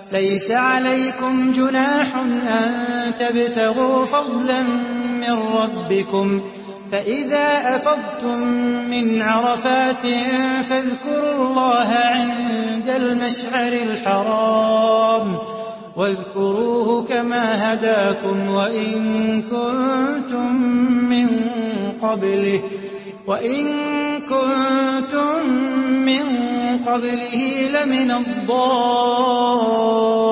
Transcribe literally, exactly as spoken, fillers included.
ليس عليكم جناح أن تبتغوا فضلا من ربكم فإذا أفضتم من عرفات فاذكروا الله عند المشعر الحرام واذكروه كما هداكم وإن كنتم من قبله وإن كنتم من قبله لمن الضالين